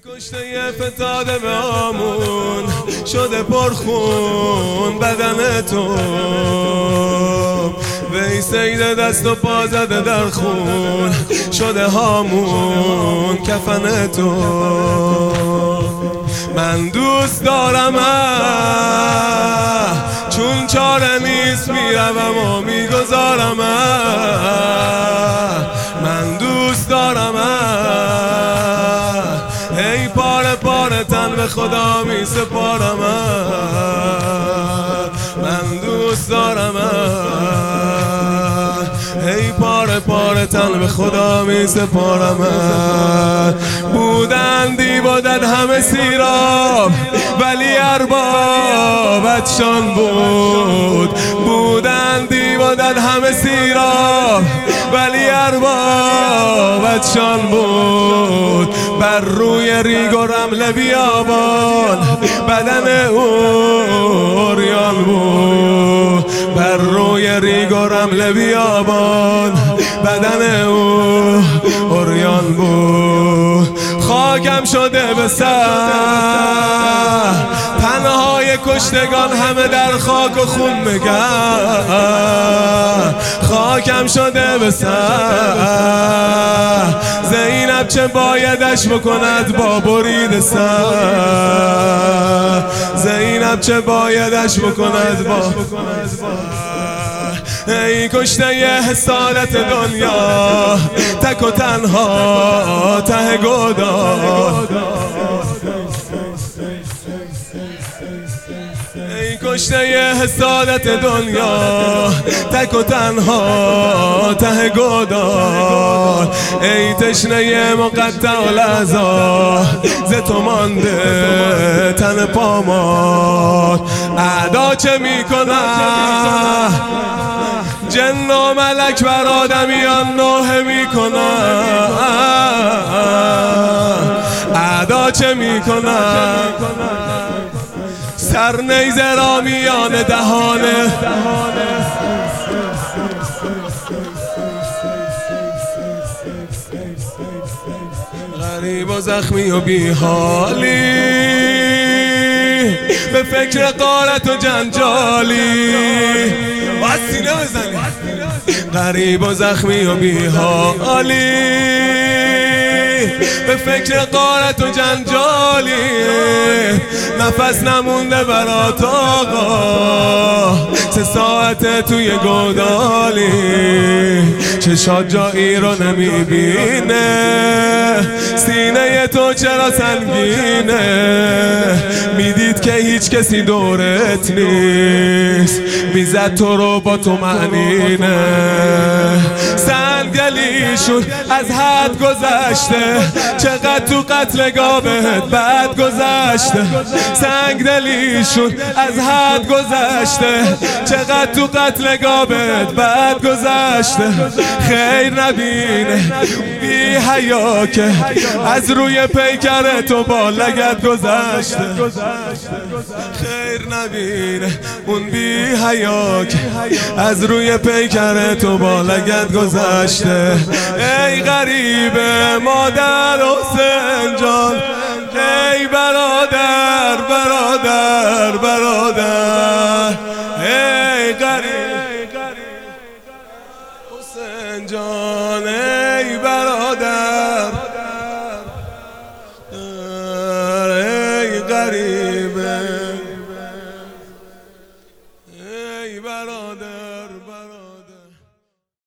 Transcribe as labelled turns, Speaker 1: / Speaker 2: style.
Speaker 1: کشته فتاده به آمون شده پرخون بدن تو، وی سید دست و پا زده در خون شده هامون کفن تو. من دوست دارم چون چاره نیست میروم و میگذارم. من دوست دارم ای پاره پاره تن به خدا می سپارم. من دوست دارم ای پاره پاره تن به خدا می سپارم. بودندی بودن همه سیراب ولی اربابتشان بود. بودندی بودن همه سیراب ولی اربابتشان بود. بر روی ریگ و رمل بیابان بدن اوریان بود. بر روی ریگ و رمل بیابان بدن اوریان بود. خاکم شده به سر تنهای کشتگان همه در خاک و خون مگر. خاکم شده به سر زینب چه بایدش بکند با برید سر. زینب چه بایدش بکند با ای کشته ی حسادت دنیا تک و تنها ته گودال. ای کشته ی حسادت دنیا تک و تنها ته گودال. ای تشنه مقطع الاعضا ز تو مانده تن پامال. اعدا چه میکنن جن و ملک بر آدمیان نوحه میکنن. اعدا چه میکنن سر نیزه را میان دهانه. غریب و زخمی و بیحالی به فکر غارت و جنجالی. سینه بزنی. غریب و زخمی و بیحالی به فکر غارت و جنجالی. نفس نمونده برات آقا 3 ساعته توی گودالی. چشات جایی رو نمیبینه سینه تو چرا سنگینه. میدید که هیچ کسی دورت نیست میزد تو رو با تو معنینه. سنگدلیشون از حد گذشته چقدر تو قتلگاه بهت بد گذشته. سنگدلیشون از حد گذشته چقدر تو قتلگاه بهت بد گذشته. خیر نبینه بی حیا که از روی پیکر تو با لگد گذشته. خیر نبینه اون بی حیا که از روی پیکر تو با لگد گذشته. ای غریب مادر حسین جان ای برادر برادر برادر. ای غریب حسین جان ای برادر ای غریب ای برادر.